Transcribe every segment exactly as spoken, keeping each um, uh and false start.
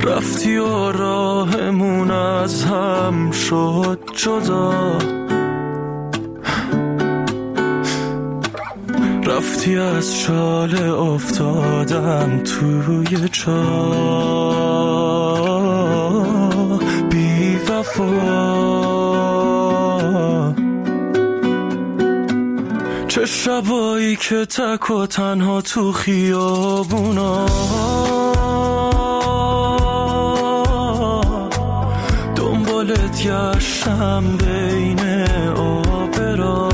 رفتی و راهمون از هم شد جدا، رفتی از شاله افتادم توی چاه بی وفا. چه شبایی که تک و تنها تو خیابونا دنبالت گشتم بین آبرا،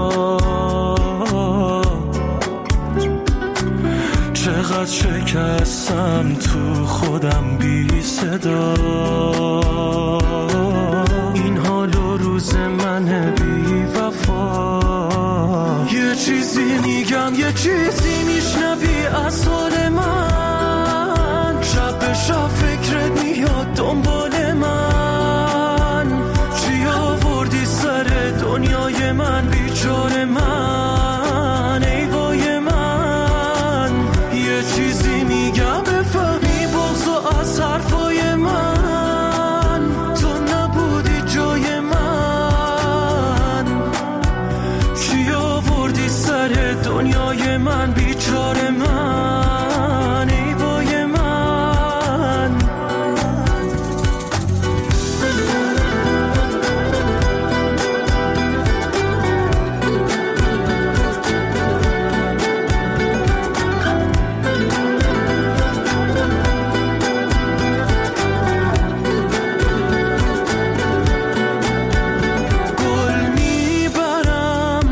چقدر شکستم تو خودم بی صدا. این حال و روز من بی وفا. یه چیزی میگم یه چیزی میشنوی از حال من، شب به شب فکرت میاد دنبال من. چی آوردی سر دنیای من بیچاره من، ای وای من. یه چیزی میگم بفهمی بغض و از حرفای من، تو نبودی جای من. چی آوردی سر دنیای من بیچاره من، ای وای من. گل میبرم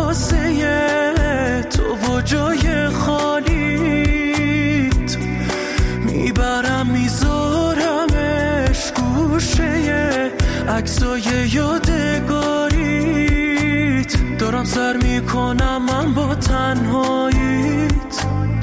واسه تو و جای خالیت، میبرم میذارمش گوشه عکسای یادگاریت. دارم سر میکنم من با تنهاییت،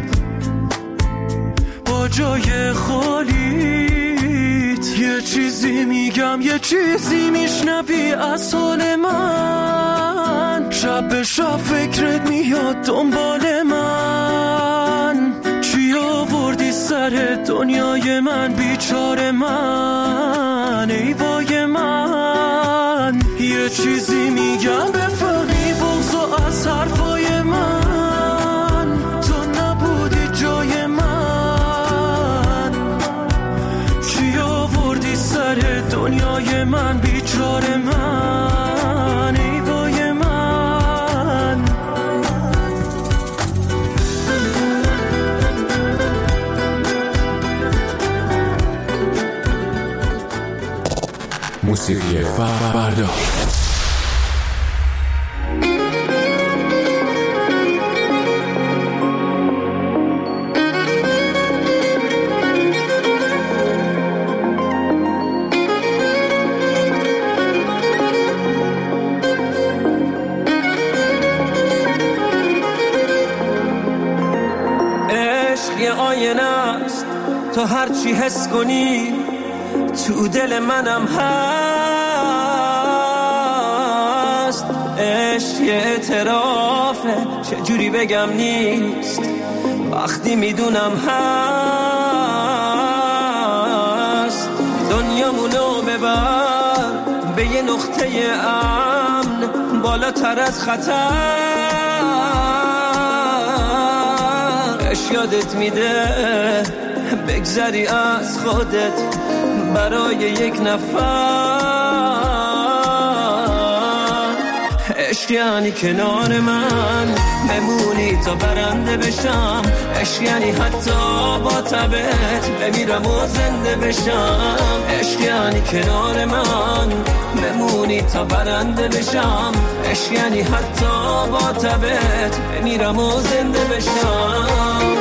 با جای خالیت. یه چیزی میگم یه چیزی میشنوی از حال من، شب به شب فکرت میاد دنبال من. چی آوردی سر دنیای من بیچاره من، ای وای من. یه چیزی میگم بفهمی بغض و از حرفای من، تو نبودی جای من. چی آوردی سر دنیای من بیچاره من، ای وای من. موسیقی فردا. عشق یه آینه است، تو هر چی حس کنی تو دل منم هست. عشق یه اعترافه، چجوری بگم نیست وقتی میدونم هست. دنیامونو ببر به یه نقطه امن، بالاتر از خطر. عشق یادت میده بگذری از خودت برای یک نفر. عشق یعنی کنار من بمونی تا برنده بشم. عشق یعنی حتی با تبت بمیرم و زنده بشم. عشق یعنی کنار من بمونی تا برنده بشم. عشق یعنی حتی با تبت بمیرم و زنده بشم.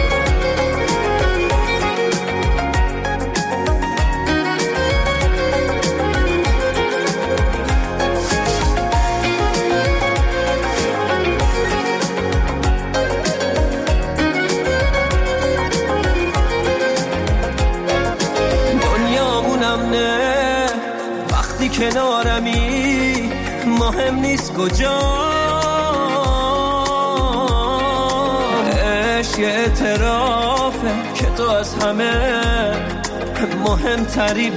کنارمی مهم نیست کجا. عشق یه اعترافه که تو از همه مهمتری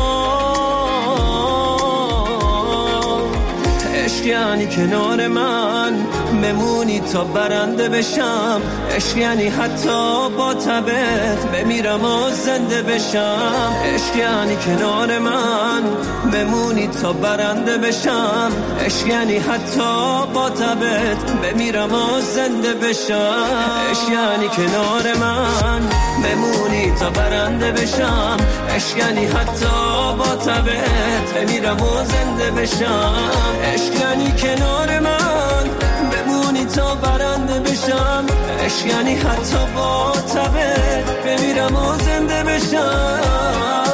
برام. عشق یعنی کنار من بمونی تا برنده بشم، عشق یعنی حتی با تبت بمیرم و زنده بشم. عشق یعنی کنار من بمونی تا برنده بشم، عشق یعنی حتی با تبت بمیرم و زنده بشم. عشق یعنی کنار من بمونی تا برنده بشم، عشق یعنی حتی با تبت بمیرم و زنده بشم. عشق یعنی کنار من بمونی تا برنده بشم، عشق یعنی حتی با تبت بمیرم و زنده بشم.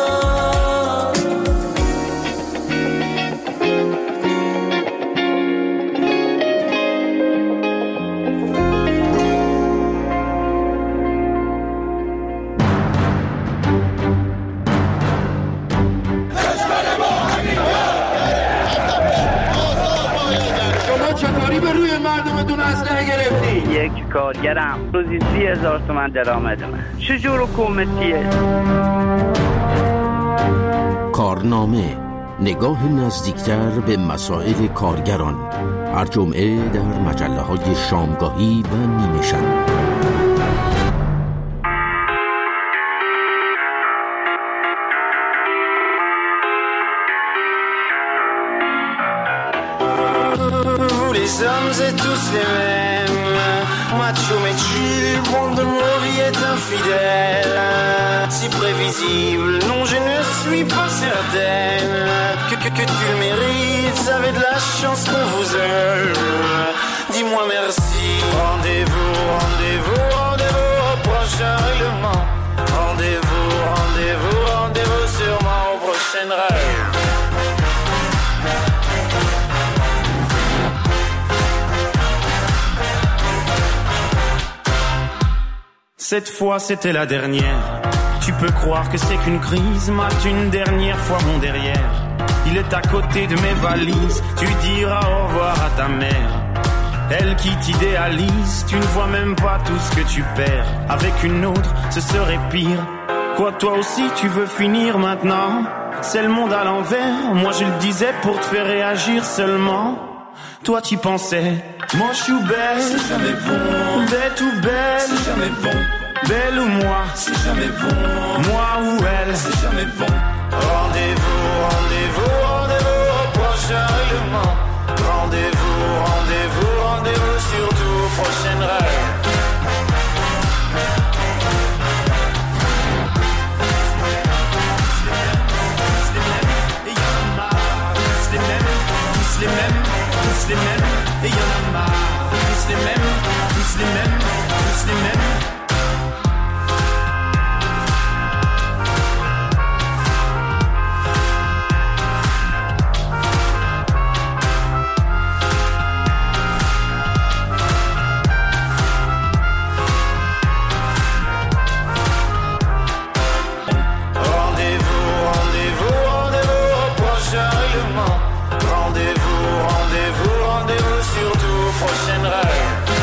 یک کارگرم روزی سی هزار تومن درآمد من. چجور حکومتیه؟ کارنامه، نگاه نزدیکتر به مسائل کارگران، هر جمعه در مجله های شامگاهی و نیمه شب. Les hommes et tous les mêmes, macho mais chill, monde de nos vies est infidèle. Si prévisible, non je ne suis pas certaine que, que, que tu le mérites, vous avez de la chance qu'on vous aime. Dis-moi merci. Rendez-vous, rendez-vous, rendez-vous au prochain règlement. Rendez-vous, rendez-vous, rendez-vous sûrement au prochain rêve. Cette fois c'était la dernière. Tu peux croire que c'est qu'une crise, mate une dernière fois mon derrière. Il est à côté de mes valises, tu diras au revoir à ta mère. Elle qui t'idéalise, tu ne vois même pas tout ce que tu perds. Avec une autre, ce serait pire. Quoi, toi aussi tu veux finir maintenant? C'est le monde à l'envers, moi je le disais pour te faire réagir seulement. Toi tu pensais, moi je suis belle, c'est jamais bon. Bête ou belle, c'est jamais bon. Belle ou moi, c'est jamais bon. Moi ou elle, c'est jamais bon. Rendez-vous, rendez-vous, rendez-vous au prochain règlement. Rendez-vous, rendez-vous, rendez-vous surtout au prochain rêve. Les mêmes, tous les mêmes, et y'en a marre. Tous les mêmes, tous les mêmes, tous les mêmes. Rendez-vous, rendez-vous, rendez-vous au prochain règlement. Rendez-vous, rendez-vous, rendez-vous surtout au prochain rêve.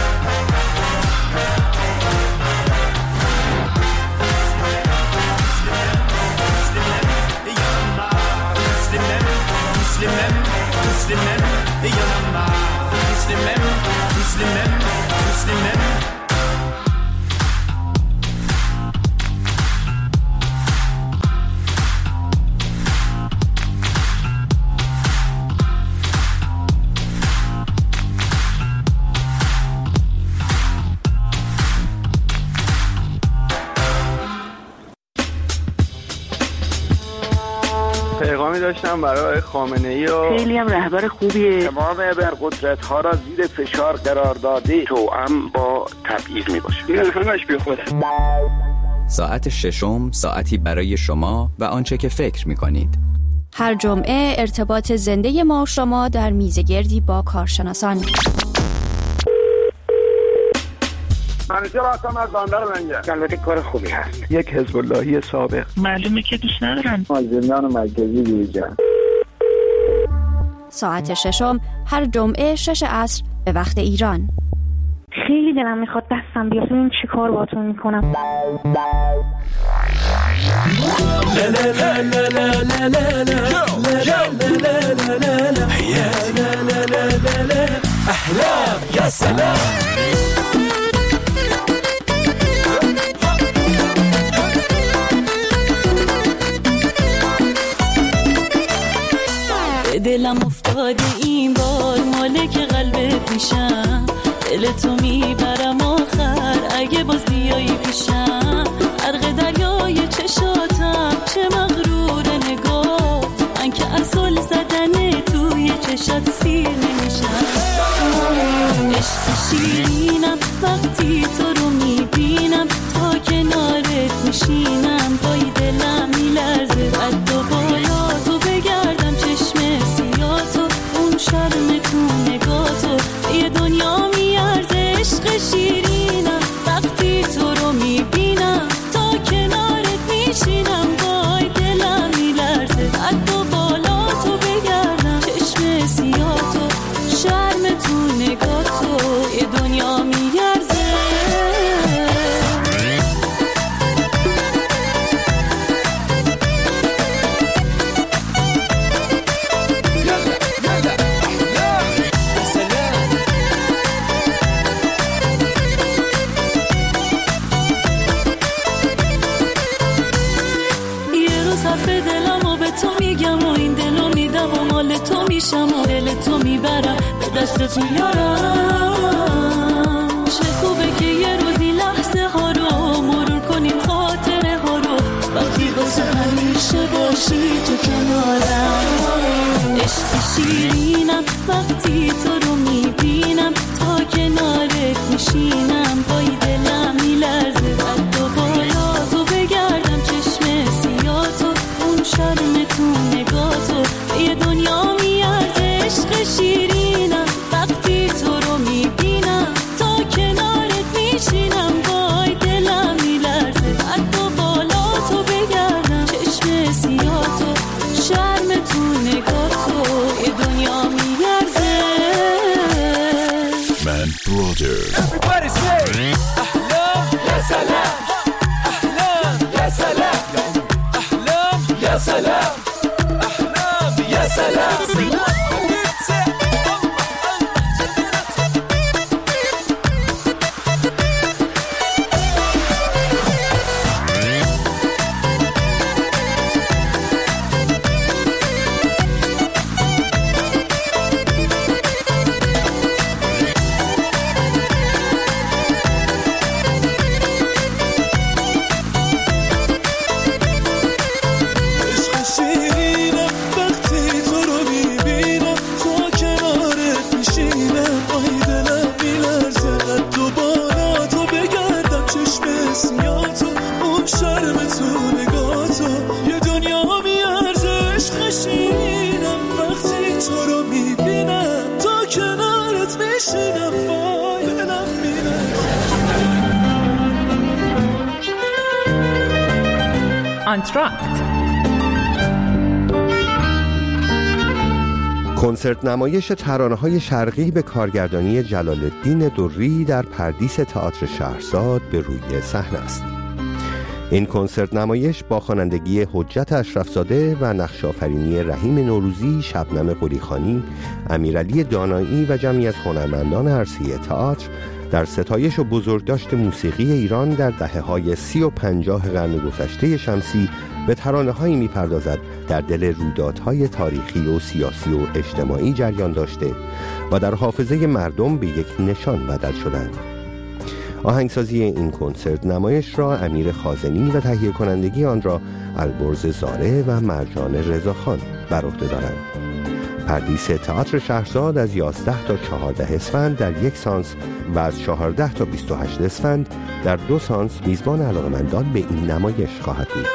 Tous les mêmes, tous les mêmes, et y'en a marre. Tous les mêmes, tous les mêmes, tous les mêmes. پیغامی داشتم برای خامنه‌ای و خیلی هم رهبر خوبیه. تمام ابرقدرت‌ها را زیر فشار قرار داده، توأم با تبعیض میباشه. این همش بیخوده. ساعت ششم، ساعتی برای شما و آنچه که فکر می‌کنید. هر جمعه ارتباط زنده ما و شما در میزگردی با کارشناسان. منیجر هستم از بندر منجر. البته کار خوبی هست. یک حزب اللهی سابق. معلومه که دوست ندارن. از زندان مرکزی بیرون. ساعت ششم هر جمعه شش عصر به وقت ایران. خیلی دلم میخواد دستم بیاد. این چی کار باهاتون میکنم؟ احلام یا سلام. دلم افتاده این بار مالک قلبت میشم، دل تو میبرم آخر اگه باز بیایی پیشم. غرق دریای چشاتم چه مغرور نگاه، من که از زل زدن توی چشات سیر نمیشم. عشق شیرینم وقتی تو رو میبینم، تا کنارت میشینم پای دلم میلرزه. قد و بالا تو بگردم چشم سیاتو، اون شرم تو نگاتو یه دنیا میارزه. عشق شیرینم وقتی تو رو میبینم، تا کنارت میشینم پای دلم میلرزه. قد و بالا تو بگردم چشم سیاتو، شرم تو نگاتو یه دنیا میارزه. تو میشم و دل تو میبرم به دستت میارم. چه خوبه که یه روزی لحظه ها رو مرور کنیم، خاطره ها رو وقتی واسه همیشه باشی تو کنارم. عشق شیرینم وقتی تو رو میبینم، تا کنارت میشینم پای دلم میلرزه. قد و بالا تو بگردم چشم سیاتو، اون شرم تو نگاتو یه دنیا میارزه. عشق شیرینم وقتی تو رو میبینم، تا کنارت میشینم وای دلم میلرزه. قد و بالا تو بگردم چشم سیاتو، شرم تو نگاتو یه دنیا میارزه. من برادر Everybody say احلام یا سلام، احلام یا سلام، احلام یا سلام، احلام یا سلام. آنتراکت کنسرت نمایش ترانه‌های شرقی به کارگردانی جلال الدین دوری در پردیس تئاتر شهرزاد به روی صحنه است. این کنسرت نمایش با خوانندگی حجت اشرفزاده و نقش‌آفرینی رحیم نوروزی، شبنم قلیخانی، امیرعلی دانایی و جمعی از هنرمندان عرصه تئاتر در ستایش و بزرگداشت موسیقی ایران در دهه‌های سی و پنجاه قرن گذشته شمسی به ترانه‌هایی می‌پردازد در دل رویدادهای تاریخی و سیاسی و اجتماعی جریان داشته و در حافظه مردم به یک نشان بدل شدند. آهنگسازی این کنسرت نمایش را امیر خازنی و تهیه کنندگی آن را البرز زاره و مرجان رضاخان بر عهده دارند. پردیس تئاتر شهرزاد از یازده تا چهارده اسفند در یک سانس و از چهارده تا بیست و هشت اسفند در دو سانس میزبان علاقه‌مندان به این نمایش خواهد بود.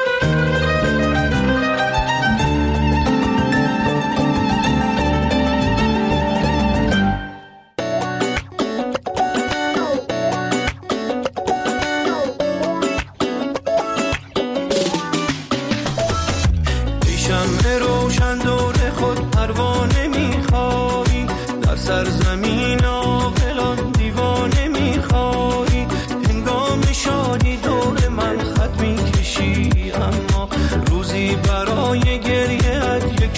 سرزمین عاقلان دیوانه میخوایی، هنگام شادی دور من خط میکشی، اما روزی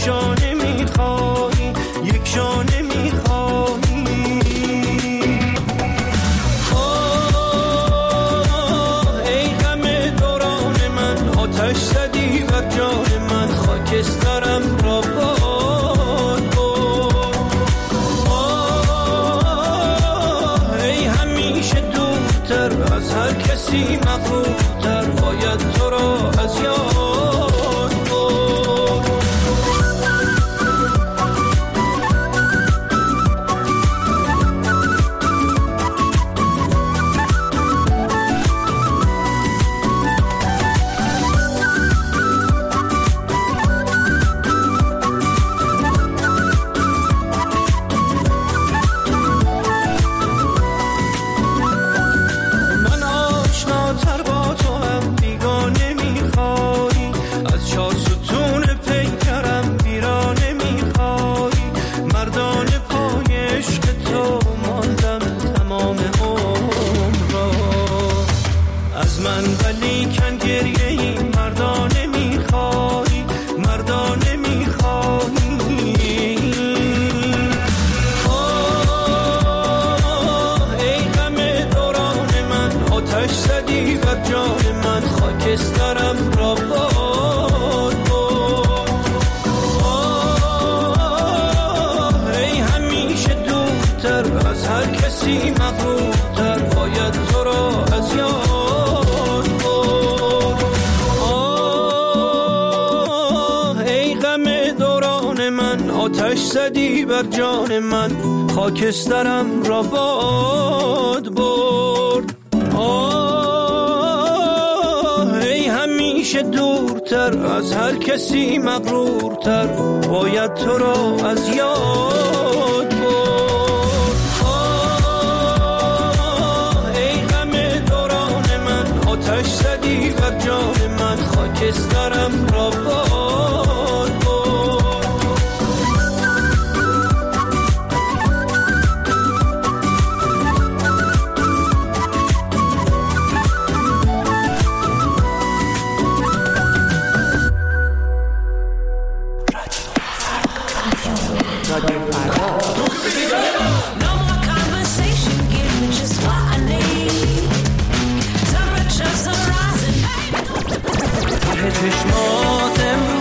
شانه میخوایی، یک شانه میخوایی. آه ای غم دوران من، آتش زدی بر جان من، خاکسترم را باد برد. آه ای همیشه دورتر از هر کسی مغرورتر، باید تو را از یاد زدی بر جان من، خاکسترم را باد برد. آه ای همیشه دورتر از هر کسی مغرورتر، باید تو را از یاد برد. آه ای غم دوران من، آتش زدی بر جان من، خاکسترم را باد چشمات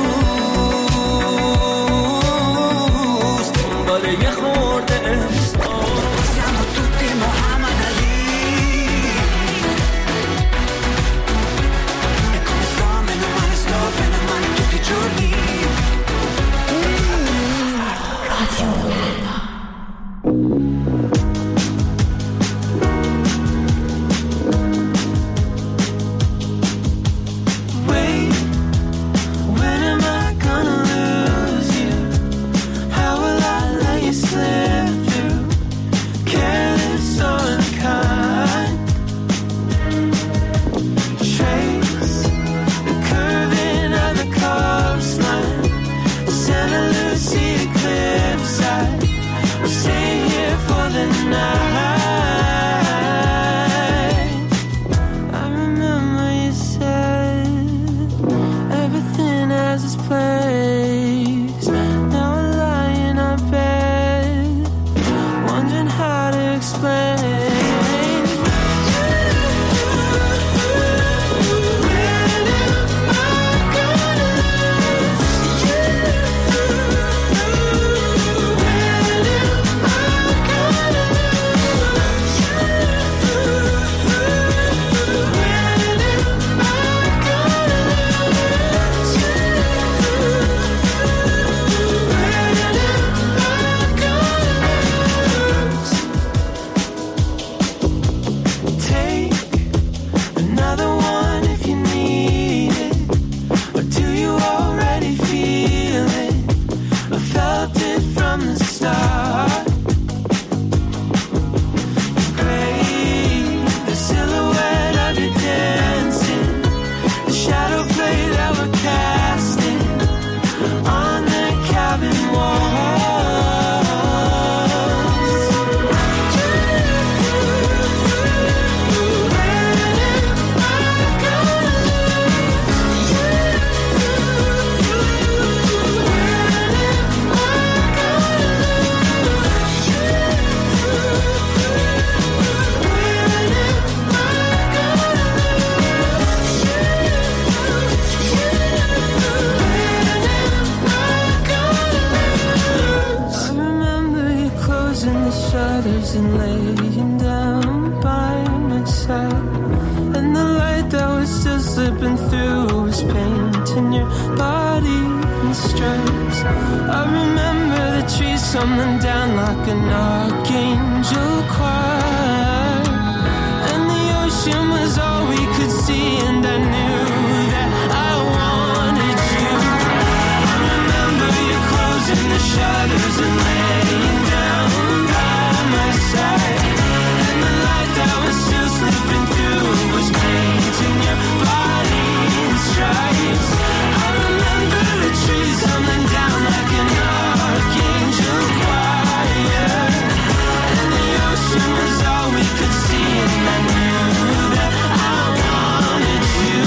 and laying down by my side, and the light that was still slipping through was painting your body in stripes. I remember the trees tumbling down like an archangel choir, and the ocean was all we could see, and I knew that I wanted you. I remember you closing the shutters and laying down by my side, and the light that was still slipping through was painting your body in stripes. I remember the trees tumbling down like an archangel choir, and the ocean was all we could see, and I knew that I wanted you.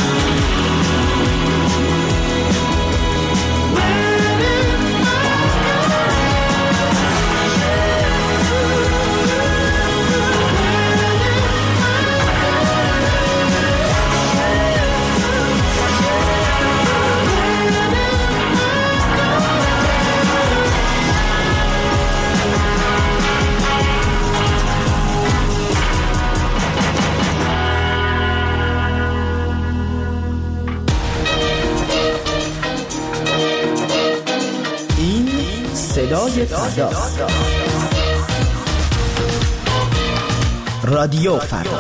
صدای فرداست. رادیو فردا.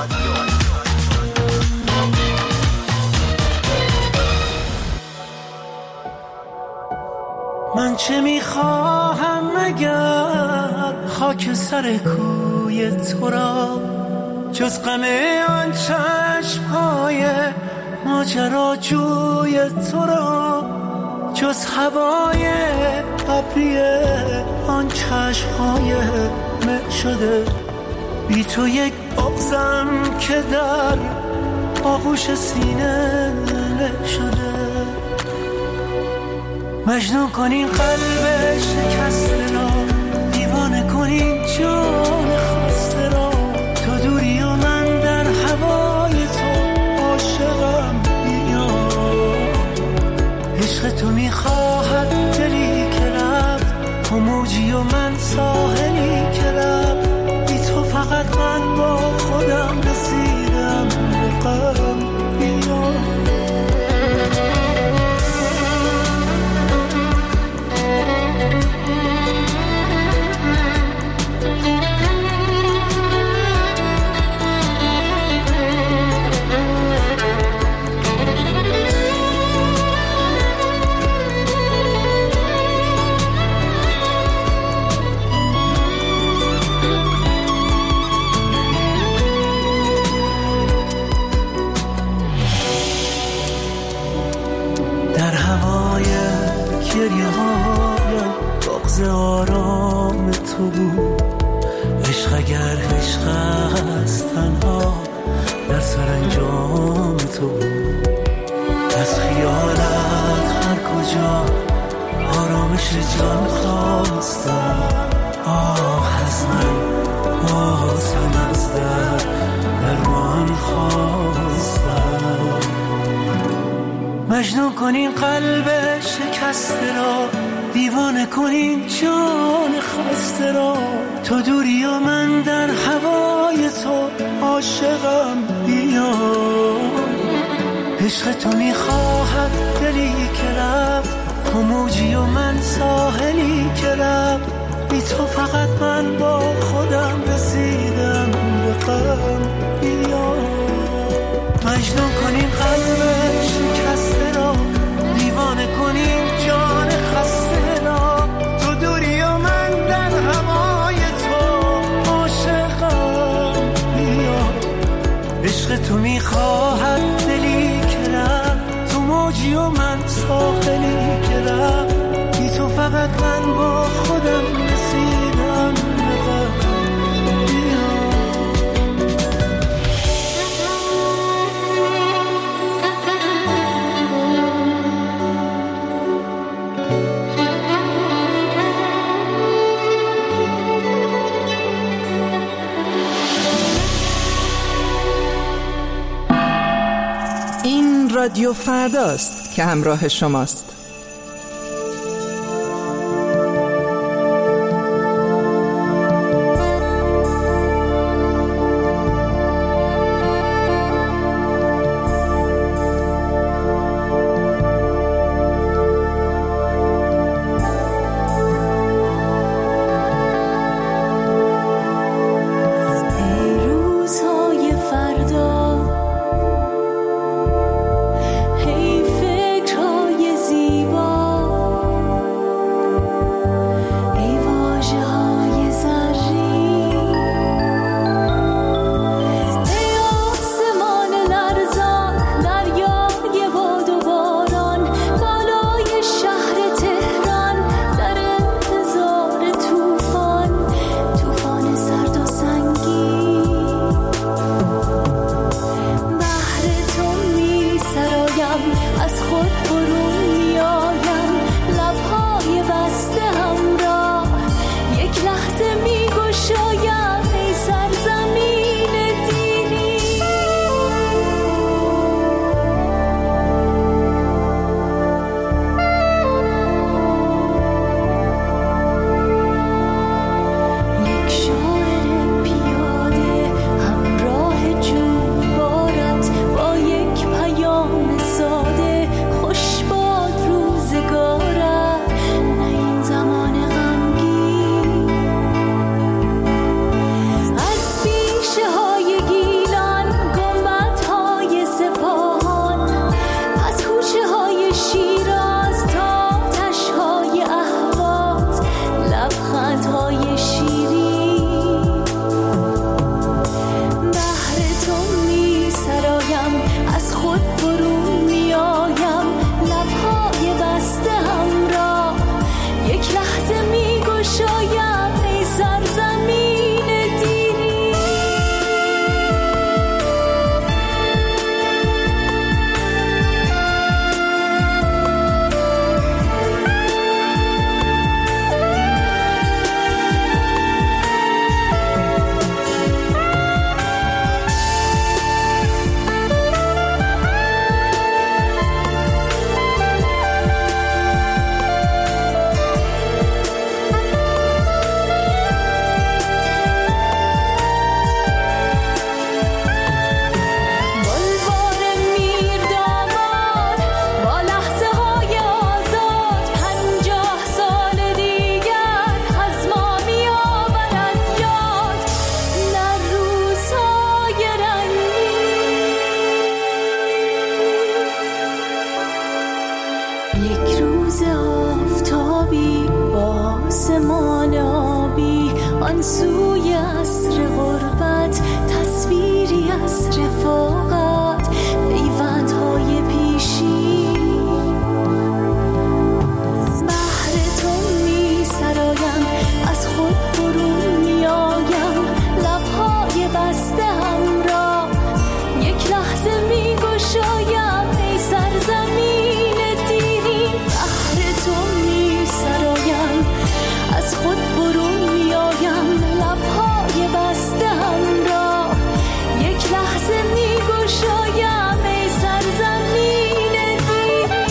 من چه میخواهم مگر خاک سر کوی تو را، جز غم آن چشم‌های ماجراجوی تو را، جز هوای ابری آن چشم‌های مه شده. بی تو یک بغضم که در آغوش سینه له شده. مجنون کنین قلب شکسته را، دیوانه کنین جان خسته را. تو دوری و من در هوای تو عاشقم. بیا عشق تو میخواهد دلی که رفت، تو موجی و من ساحلی که رفت. بی تو فقط من با خودم رسیدم به غم. بیا گریه هایم بغض آرام تو بود. عشق اگر عشق است تنها در سرانجام تو بود. از خیالت هر کجا آرامش جان خواستم. آه از من بازم از در درمان خواستم. مجنون کنین قلب شکسته را، دیوانه کنین جان خسته را. تو دوری و من در هوای تو عاشقم. بیا عشق تو میخواهد دلی که رفت، تو موجی و من ساحلی که رفت. بی تو فقط من با خودم رسیدم به غم. بیا مجنون کنین قلب شکسته را، دیوانه کنین جان خسته را. تو دوری و من در هوای تو عاشقم. بیا عشق تو میخواهد دلی که رفت، تو موجی و من ساحلی که رفت. بی تو فقط من با خودم رسیدم به غم. رادیو فرداست که همراه شماست. روز آفتابی با آسمان آبی، آن سوی عصر غربت تصویری از رفاقت، پیوندهای پیشی بحر تو می سرایم، از خود برون می آیم، لبهای بسته هم را یک لحظه می گشایم، ای سرزمین دیرین. بحر تو می سرایم، از خود برون می آیم، لبهای بسته هم را یک لحظه می گشایم، ای سرزمین دیرین.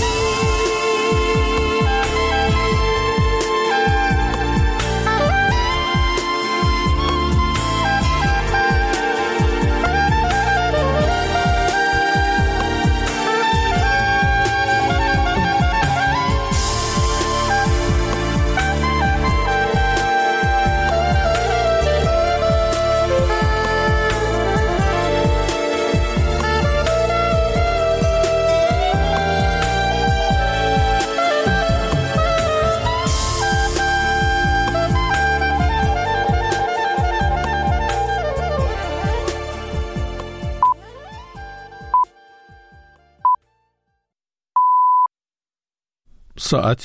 ساعت